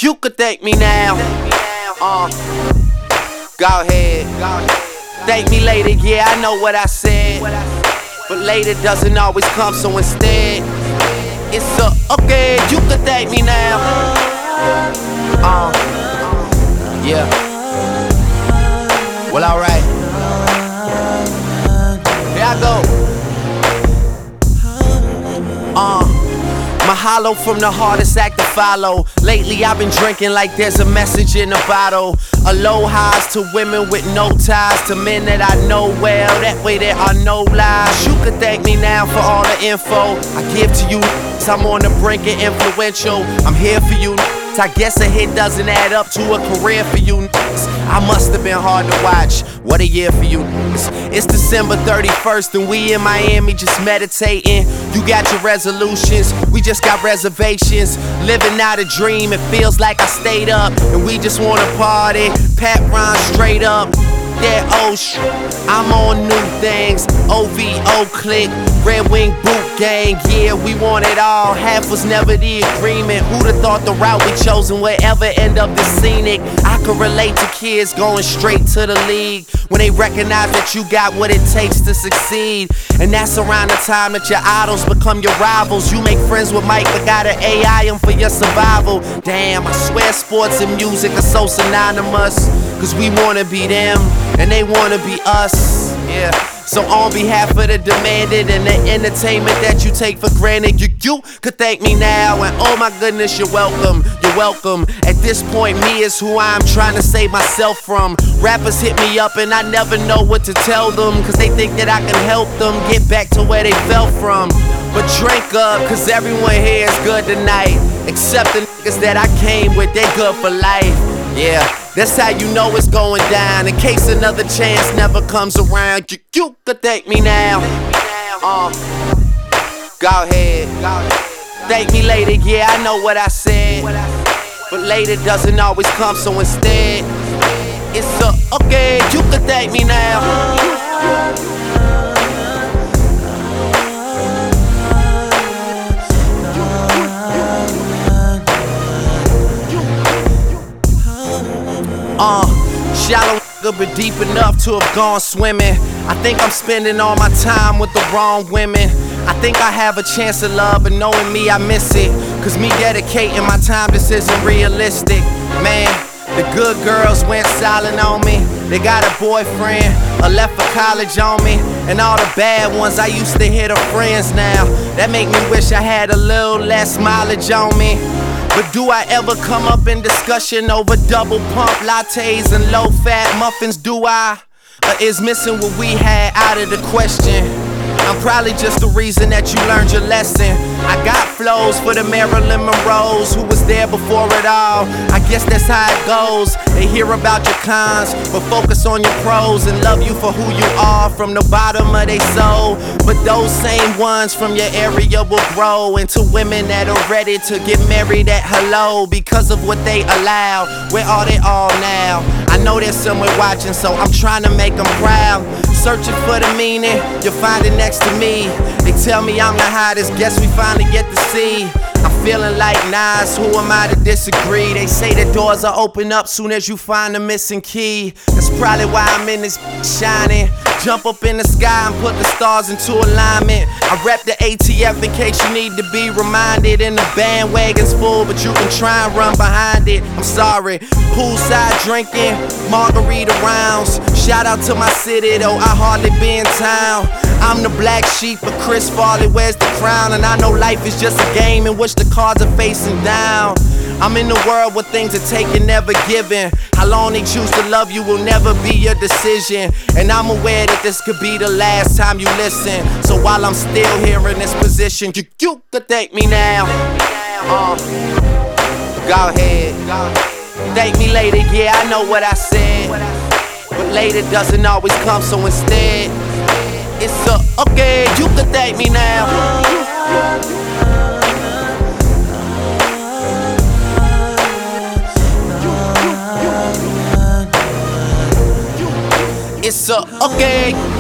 You could thank me now. Go ahead. Thank me later, yeah, I know what I said. But later doesn't always come, so instead, it's okay, you could thank me now. Yeah. Well, alright. Here I go. Mahalo from the hardest act to follow. Lately I've been drinking like there's a message in a bottle. Aloha's to women with no ties, to men that I know well, that way there are no lies. You could thank me now for all the info I give to you. I'm on the brink of influential. I'm here for you. I guess a hit doesn't add up to a career for you. I must have been hard to watch. What a year for you. It's December 31st and we in Miami just meditating. You got your resolutions, we just got reservations. Living out a dream, it feels like I stayed up and we just wanna party. Pat Ron straight up. Yeah, oh I'm on new things. OVO click, Red Wing boot gang. Yeah, we want it all. Half was never the agreement. Who'd have thought the route we chosen would ever end up this scenic? I could relate to kids going straight to the league when they recognize that you got what it takes to succeed. And that's around the time that your idols become your rivals. You make friends with Mike but gotta AI him for your survival. Damn, I swear sports and music are so synonymous. Cause we wanna be them and they wanna be us. Yeah. So on behalf of the demanded and the entertainment that you take for granted, you could thank me now. And oh my goodness, you're welcome, you're welcome. At this point, me is who I'm trying to save myself from. Rappers hit me up and I never know what to tell them, cause they think that I can help them get back to where they fell from. But drink up, cause everyone here is good tonight, except the niggas that I came with, they good for life. Yeah, that's how you know it's going down. In case another chance never comes around, you could thank me now. Go ahead. Thank me later, yeah, I know what I said. But later doesn't always come, so instead, it's okay, you could thank me now. Shallow but deep enough to have gone swimming. I think I'm spending all my time with the wrong women. I think I have a chance at love, but knowing me, I miss it. Cause me dedicating my time just isn't realistic. Man, the good girls went silent on me. They got a boyfriend or left for college on me. And all the bad ones I used to hear are friends now. That make me wish I had a little less mileage on me. But do I ever come up in discussion over double pump lattes and low fat muffins? Do I? Or is missing what we had out of the question? I'm probably just the reason that you learned your lesson. I got flows for the Marilyn Monroes who was there before it all. I guess that's how it goes. They hear about your cons, but focus on your pros and love you for who you are from the bottom of their soul. But those same ones from your area will grow into women that are ready to get married at hello because of what they allow. Where are they all now? I know there's someone watching, so I'm trying to make them proud. Searching for the meaning, you'll find it next to me. They tell me I'm the hottest, guess we finally get to see. I'm feeling like Nas, who am I to disagree? They say the doors are open up soon as you find the missing key. That's probably why I'm in this shining. Jump up in the sky and put the stars into alignment. I rep the ATF in case you need to be reminded. And the bandwagon's full, but you can try and run behind it. I'm sorry. Poolside drinking, margarita rounds. Shout out to my city, though I hardly be in town. I'm the black sheep, but Chris Farley wears the crown. And I know life is just a game in which the cards are facing down. I'm in the world where things are taken, never given. How long they choose to love you will never be your decision. And I'm aware that this could be the last time you listen. So while I'm still here in this position, you could thank me now. Go ahead. Thank me later, yeah, I know what I said. But later doesn't always come, so instead, it's okay, you could thank me now. It's okay.